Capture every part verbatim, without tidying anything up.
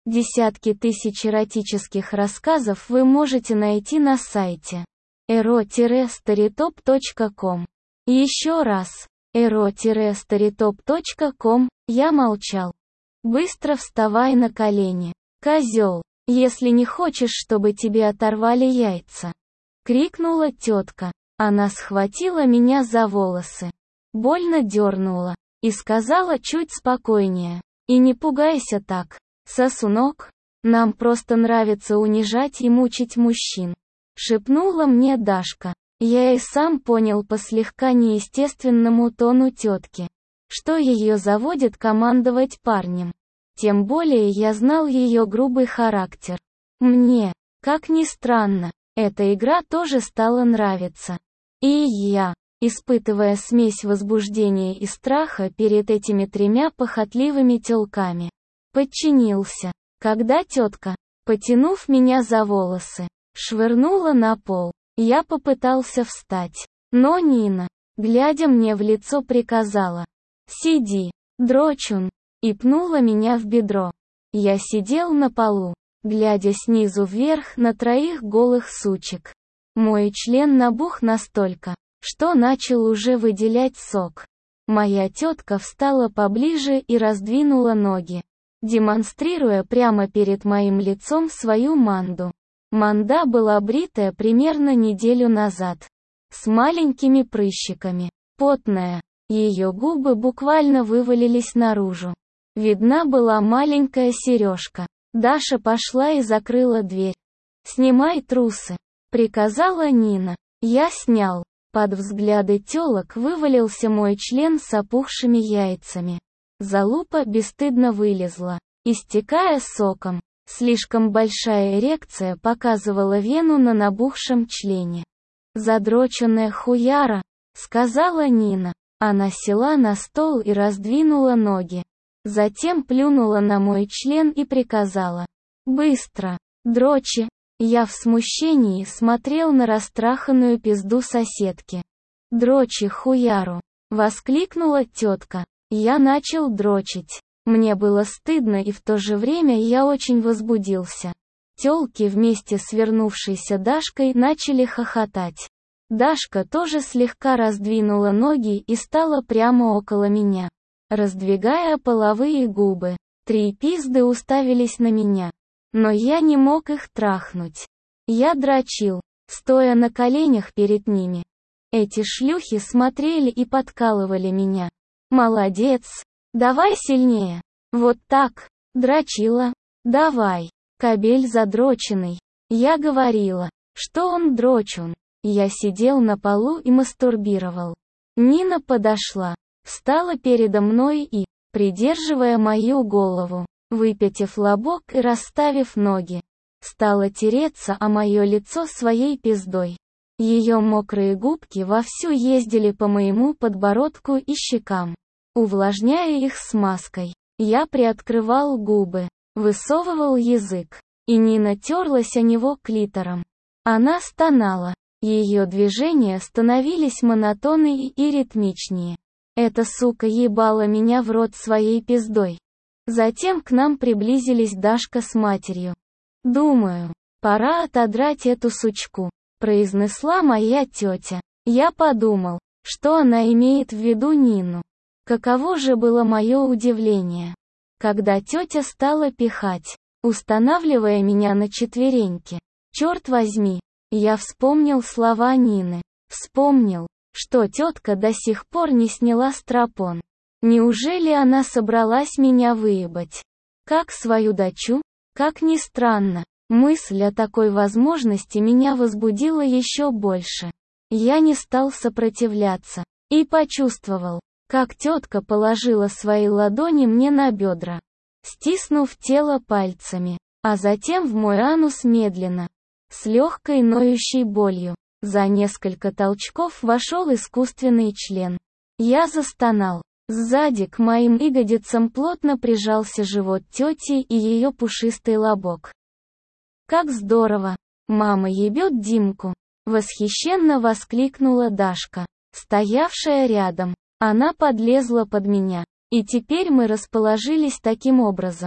Десятки тысяч эротических рассказов вы можете найти на сайте эро старитоп точка ком. Еще раз. эро старитоп точка ком. Я молчал. Быстро вставай на колени. Козел. Если не хочешь, чтобы тебе оторвали яйца. Крикнула тетка. Она схватила меня за волосы. Больно дернула. И сказала чуть спокойнее. И не пугайся так. Сосунок, нам просто нравится унижать и мучить мужчин. Шепнула мне Дашка. Я и сам понял по слегка неестественному тону тетки, что ее заводит командовать парнем. Тем более я знал ее грубый характер. Мне, как ни странно, эта игра тоже стала нравиться. И я, испытывая смесь возбуждения и страха перед этими тремя похотливыми тёлками, подчинился, когда тетка, потянув меня за волосы, швырнула на пол. Я попытался встать, но Нина, глядя мне в лицо, приказала: «Сиди, дрочун», и пнула меня в бедро. Я сидел на полу, глядя снизу вверх на троих голых сучек. Мой член набух настолько, что начал уже выделять сок. Моя тетка встала поближе и раздвинула ноги, демонстрируя прямо перед моим лицом свою манду. Манда была бритая примерно неделю назад, с маленькими прыщиками, потная, ее губы буквально вывалились наружу. Видна была маленькая сережка. Даша пошла и закрыла дверь. «Снимай трусы», — приказала Нина. Я снял. Под взгляды тёлок вывалился мой член с опухшими яйцами. Залупа бесстыдно вылезла, истекая соком. Слишком большая эрекция показывала вену на набухшем члене. «Задроченная хуяра», — сказала Нина. Она села на стол и раздвинула ноги. Затем плюнула на мой член и приказала: «Быстро, дрочи». Я в смущении смотрел на растраханную пизду соседки. «Дрочи хуяру», — воскликнула тетка. Я начал дрочить. Мне было стыдно, и в то же время я очень возбудился. Тёлки вместе с вернувшейся Дашкой начали хохотать. Дашка тоже слегка раздвинула ноги и стала прямо около меня, раздвигая половые губы. Три пизды уставились на меня, но я не мог их трахнуть. Я дрочил, стоя на коленях перед ними. Эти шлюхи смотрели и подкалывали меня. «Молодец! Давай сильнее! Вот так! Дрочила! Давай! Кобель задроченный!» Я говорила, что он дрочун. Я сидел на полу и мастурбировал. Нина подошла, встала передо мной и, придерживая мою голову, выпятив лобок и расставив ноги, стала тереться о мое лицо своей пиздой. Ее мокрые губки вовсю ездили по моему подбородку и щекам, увлажняя их смазкой. Я приоткрывал губы, высовывал язык, и Нина терлась о него клитором. Она стонала. Ее движения становились монотоннее и ритмичнее. Эта сука ебала меня в рот своей пиздой. Затем к нам приблизились Дашка с матерью. «Думаю, пора отодрать эту сучку», — произнесла моя тетя. Я подумал, что она имеет в виду Нину. Каково же было мое удивление, когда тетя стала пихать, устанавливая меня на четвереньки. Черт возьми, я вспомнил слова Нины. Вспомнил, что тетка до сих пор не сняла стропон. Неужели она собралась меня выебать? Как свою дочу? Как ни странно, мысль о такой возможности меня возбудила еще больше. Я не стал сопротивляться и почувствовал, как тетка положила свои ладони мне на бедра, стиснув тело пальцами, а затем в мой анус медленно, с легкой ноющей болью. За несколько толчков вошел искусственный член. Я застонал. Сзади к моим ягодицам плотно прижался живот тети и ее пушистый лобок. «Как здорово! Мама ебет Димку!» — восхищенно воскликнула Дашка, стоявшая рядом. Она подлезла под меня, и теперь мы расположились таким образом,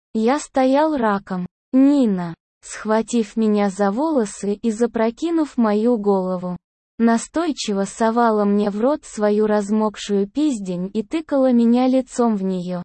Я стоял раком. Нина, схватив меня за волосы и запрокинув мою голову, настойчиво совала мне в рот свою размокшую пиздень и тыкала меня лицом в нее.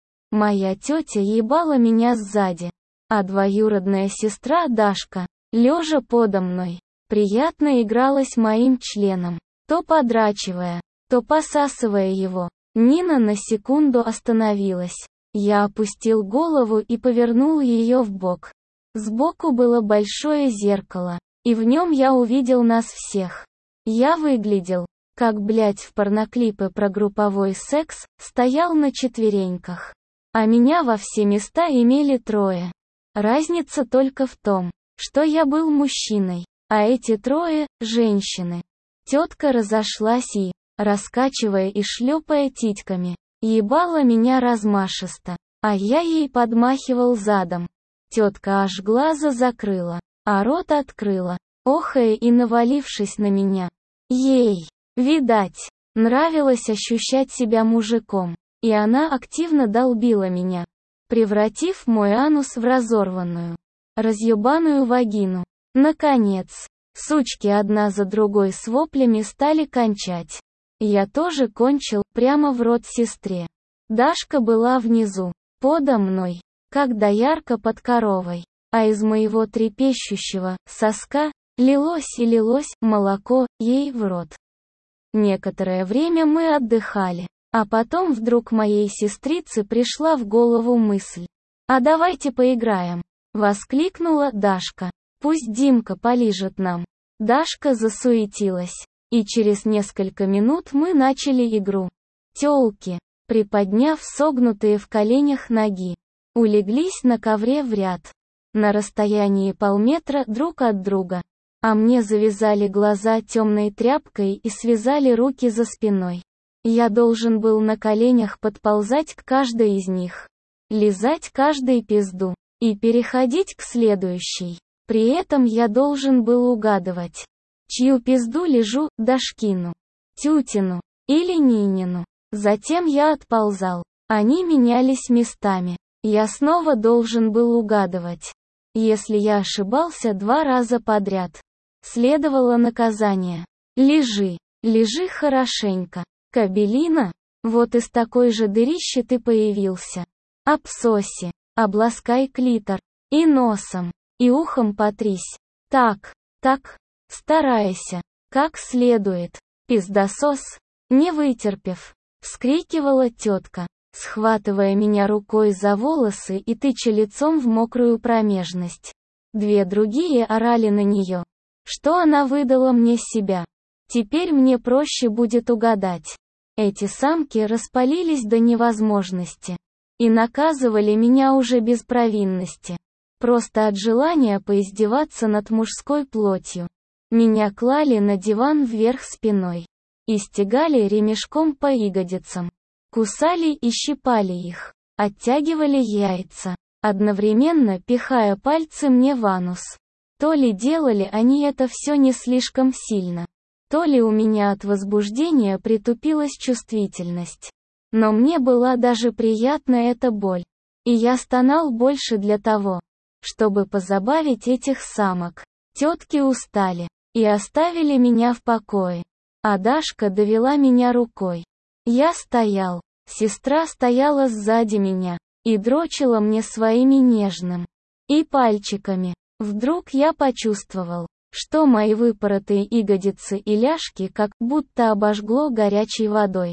Моя тетя ебала меня сзади, а двоюродная сестра Дашка, лежа подо мной, приятно игралась моим членом, то подрачивая, то посасывая его. Нина на секунду остановилась. Я опустил голову и повернул ее вбок. Сбоку было большое зеркало, и в нем я увидел нас всех. Я выглядел, как блять в порноклипы про групповой секс, стоял на четвереньках. А меня во все места имели трое. Разница только в том, что я был мужчиной, а эти трое – женщины. Тетка разошлась и, раскачивая и шлепая титьками, ебала меня размашисто, а я ей подмахивал задом. Тетка аж глаза закрыла, а рот открыла, охая и навалившись на меня. Ей, видать, нравилось ощущать себя мужиком, и она активно долбила меня, превратив мой анус в разорванную, разъебаную вагину. Наконец, сучки одна за другой с воплями стали кончать. Я тоже кончил прямо в рот сестре. Дашка была внизу, подо мной, как доярка под коровой, а из моего трепещущего соска лилось и лилось молоко ей в рот. Некоторое время мы отдыхали, а потом вдруг моей сестрице пришла в голову мысль. «А давайте поиграем!» — воскликнула Дашка. «Пусть Димка полижет нам». Дашка засуетилась, и через несколько минут мы начали игру. Тёлки, приподняв согнутые в коленях ноги, улеглись на ковре в ряд, на расстоянии полметра друг от друга, а мне завязали глаза темной тряпкой и связали руки за спиной. Я должен был на коленях подползать к каждой из них, лизать каждой пизду и переходить к следующей. При этом я должен был угадывать, чью пизду лежу, Дашкину, Тютину или Нинину. Затем я отползал. Они менялись местами. Я снова должен был угадывать. Если я ошибался два раза подряд, следовало наказание. Лежи, лежи хорошенько. Кабелина, вот из такой же дырищи ты появился. Обсоси, обласкай клитор. И носом, и ухом потрись. Так, так, старайся, как следует. Пиздосос, не вытерпев, вскрикивала тетка, схватывая меня рукой за волосы и тыча лицом в мокрую промежность. Две другие орали на нее, что она выдала мне себя. Теперь мне проще будет угадать. Эти самки распалились до невозможности и наказывали меня уже без провинности, просто от желания поиздеваться над мужской плотью. Меня клали на диван вверх спиной и стегали ремешком по ягодицам, кусали и щипали их, оттягивали яйца, одновременно пихая пальцы мне в анус. То ли делали они это все не слишком сильно, то ли у меня от возбуждения притупилась чувствительность. Но мне была даже приятна эта боль, и я стонал больше для того, чтобы позабавить этих самок. Тетки устали и оставили меня в покое, а Дашка довела меня рукой. Я стоял, сестра стояла сзади меня и дрочила мне своими нежным и пальчиками. Вдруг я почувствовал, что мои выпоротые ягодицы и ляжки как будто обожгло горячей водой.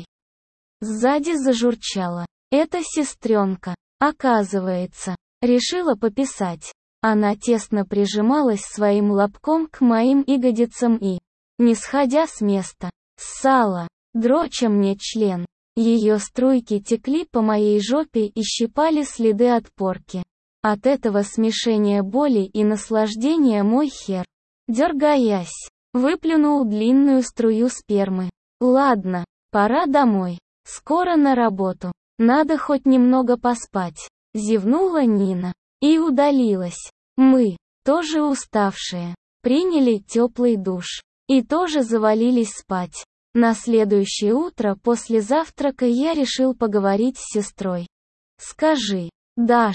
Сзади зажурчало. Это сестренка, оказывается, решила пописать. Она тесно прижималась своим лобком к моим ягодицам и, не сходя с места, ссала, дроча мне член. Ее струйки текли по моей жопе и щипали следы от порки. От этого смешения боли и наслаждения мой хер, дергаясь, выплюнул длинную струю спермы. Ладно, пора домой. Скоро на работу. Надо хоть немного поспать. Зевнула Нина и удалилась. Мы, тоже уставшие, приняли теплый душ и тоже завалились спать. На следующее утро после завтрака я решил поговорить с сестрой. «Скажи, Даш,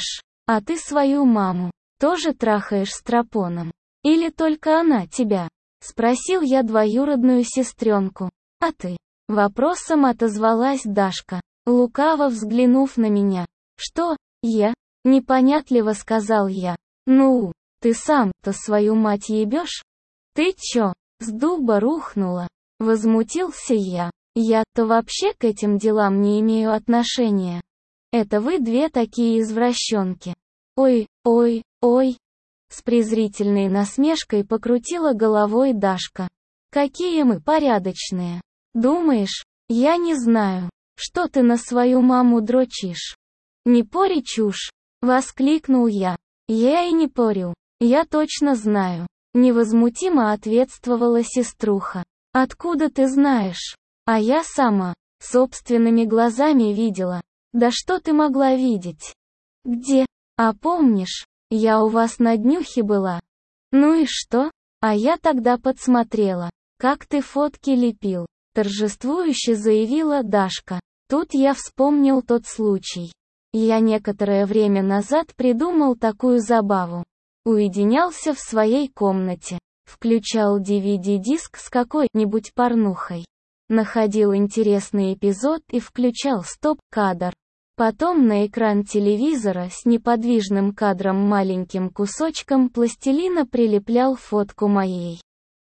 А ты свою маму тоже трахаешь с тропоном? Или только она тебя? Спросил я двоюродную сестренку. А ты? Вопросом отозвалась Дашка, лукаво взглянув на меня. Что, я? Непонятливо сказал я. Ну, ты сам-то свою мать ебешь? Ты чё, с дуба рухнула? Возмутился я. Я-то вообще к этим делам не имею отношения. Это вы две такие извращенки. Ой, ой, ой. С презрительной насмешкой покрутила головой Дашка. Какие мы порядочные. Думаешь, я не знаю, что ты на свою маму дрочишь? Не пори чушь, воскликнул я. Я и не порю, я точно знаю. Невозмутимо ответствовала сеструха. Откуда ты знаешь? А я сама, собственными глазами видела. Да что ты могла видеть? Где? А помнишь, я у вас на днюхе была? Ну и что? А я тогда подсмотрела, как ты фотки лепил. Торжествующе заявила Дашка. Тут я вспомнил тот случай. Я некоторое время назад придумал такую забаву. Уединялся в своей комнате, включал ди ви ди-диск с какой-нибудь порнухой, находил интересный эпизод и включал стоп-кадр. Потом на экран телевизора с неподвижным кадром маленьким кусочком пластилина прилеплял фотку моей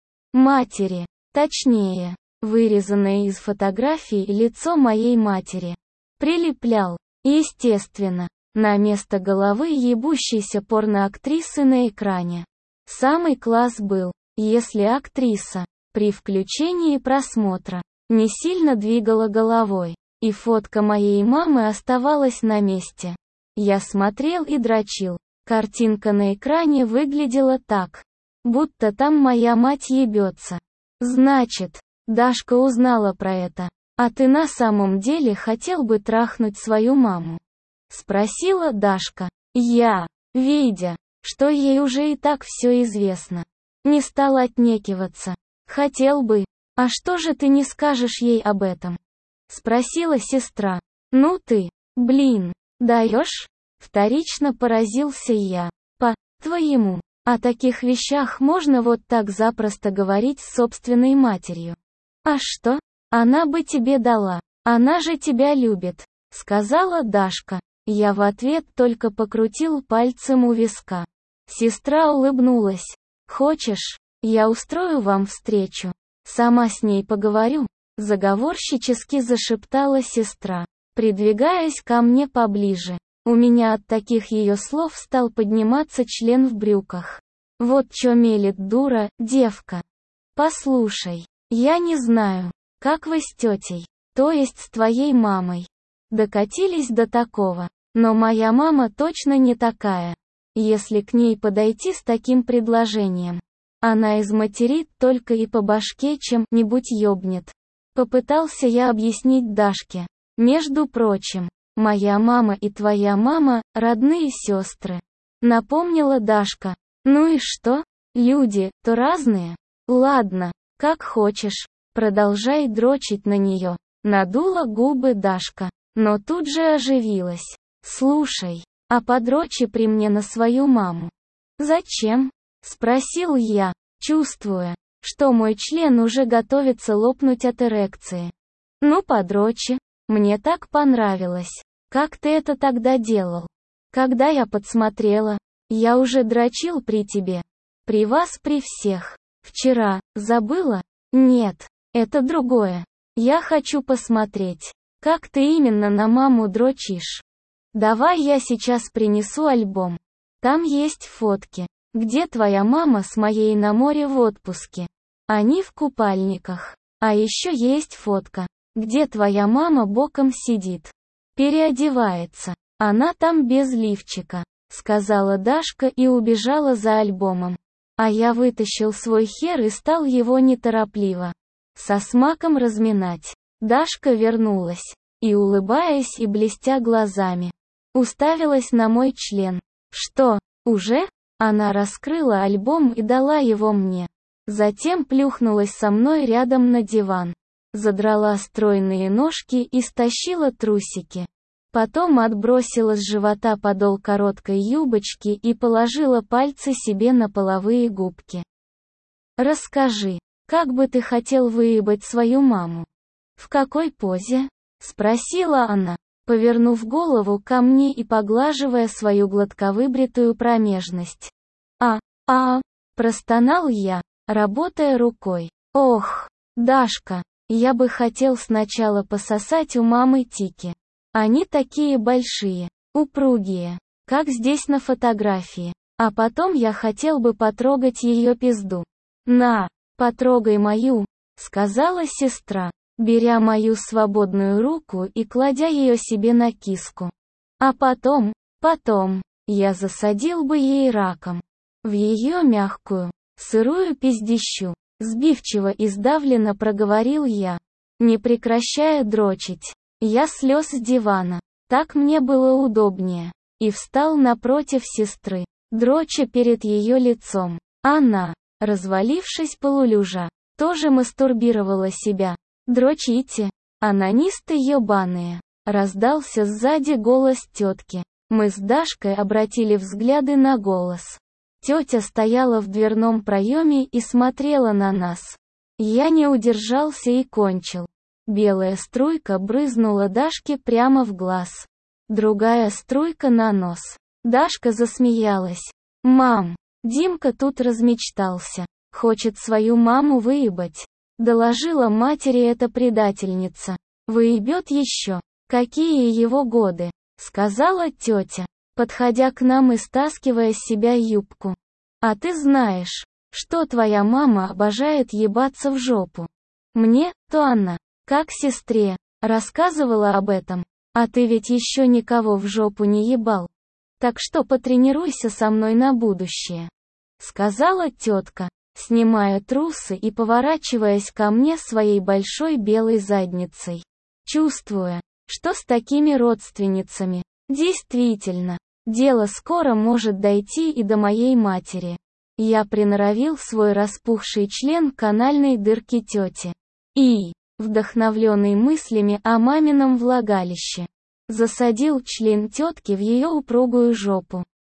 матери, точнее, вырезанное из фотографии лицо моей матери. Прилеплял, естественно, на место головы ебущейся порноактрисы на экране. Самый класс был, если актриса, при включении просмотра, не сильно двигала головой, и фотка моей мамы оставалась на месте. Я смотрел и дрочил. Картинка на экране выглядела так, будто там моя мать ебется. Значит, Дашка узнала про это. А ты на самом деле хотел бы трахнуть свою маму? Спросила Дашка. Я, видя, что ей уже и так все известно, не стал отнекиваться. Хотел бы. А что же ты не скажешь ей об этом? Спросила сестра. Ну ты, блин, даешь? Вторично поразился я. По-твоему, о таких вещах можно вот так запросто говорить с собственной матерью? А что? Она бы тебе дала. Она же тебя любит, сказала Дашка. Я в ответ только покрутил пальцем у виска. Сестра улыбнулась. Хочешь, я устрою вам встречу? Сама с ней поговорю. Заговорщически зашептала сестра, придвигаясь ко мне поближе. У меня от таких ее слов стал подниматься член в брюках. Вот чё мелет дура, девка. Послушай, я не знаю, как вы с тетей, то есть с твоей мамой, докатились до такого, но моя мама точно не такая. Если к ней подойти с таким предложением, она изматерит только и по башке чем-нибудь ёбнет. Попытался я объяснить Дашке. Между прочим, моя мама и твоя мама – родные сестры. Напомнила Дашка. Ну и что? Люди-то разные. Ладно, как хочешь. Продолжай дрочить на нее. Надула губы Дашка, но тут же оживилась. Слушай, а подрочи при мне на свою маму. Зачем? Спросил я, чувствуя, что мой член уже готовится лопнуть от эрекции. Ну подрочи, мне так понравилось. Как ты это тогда делал? Когда я подсмотрела, я уже дрочил при тебе. При вас при всех. Вчера, забыла? Нет, это другое. Я хочу посмотреть, как ты именно на маму дрочишь. Давай я сейчас принесу альбом. Там есть фотки, где твоя мама с моей на море в отпуске. Они в купальниках. А еще есть фотка, где твоя мама боком сидит. Переодевается. Она там без лифчика, сказала Дашка и убежала за альбомом. А я вытащил свой хер и стал его неторопливо, со смаком разминать. Дашка вернулась, и улыбаясь и блестя глазами, уставилась на мой член. Что, уже? Она раскрыла альбом и дала его мне. Затем плюхнулась со мной рядом на диван. Задрала стройные ножки и стащила трусики. Потом отбросила с живота подол короткой юбочки и положила пальцы себе на половые губки. «Расскажи, как бы ты хотел выебать свою маму?» «В какой позе?» — спросила она, повернув голову ко мне и поглаживая свою гладковыбритую промежность. «А, а, простонал я, работая рукой. «Ох, Дашка, я бы хотел сначала пососать у мамы тики. Они такие большие, упругие, как здесь на фотографии. А потом я хотел бы потрогать ее пизду». «На, потрогай мою», — сказала сестра, беря мою свободную руку и кладя ее себе на киску. «А потом, потом, я засадил бы ей раком в ее мягкую, сырую пиздищу», — сбивчиво и сдавленно проговорил я, не прекращая дрочить. Я слез с дивана, так мне было удобнее, и встал напротив сестры, дроча перед ее лицом. Она, развалившись полулежа, тоже мастурбировала себя. «Дрочите, анонисты ебаные», — раздался сзади голос тетки. Мы с Дашкой обратили взгляды на голос. Тетя стояла в дверном проеме и смотрела на нас. Я не удержался и кончил. Белая струйка брызнула Дашке прямо в глаз. Другая струйка на нос. Дашка засмеялась. «Мам, Димка тут размечтался. Хочет свою маму выебать», — доложила матери эта предательница. «Выебет еще. Какие его годы», — сказала тетя, подходя к нам и стаскивая с себя юбку. «А ты знаешь, что твоя мама обожает ебаться в жопу?» Мне, то она, как сестре, рассказывала об этом. «А ты ведь еще никого в жопу не ебал. Так что потренируйся со мной на будущее», — сказала тетка, снимая трусы и поворачиваясь ко мне своей большой белой задницей. Чувствуя, что с такими родственницами, действительно, дело скоро может дойти и до моей матери. Я приноровил свой распухший член к анальной дырке тети. И, вдохновленный мыслями о мамином влагалище, засадил член тетки в ее упругую жопу.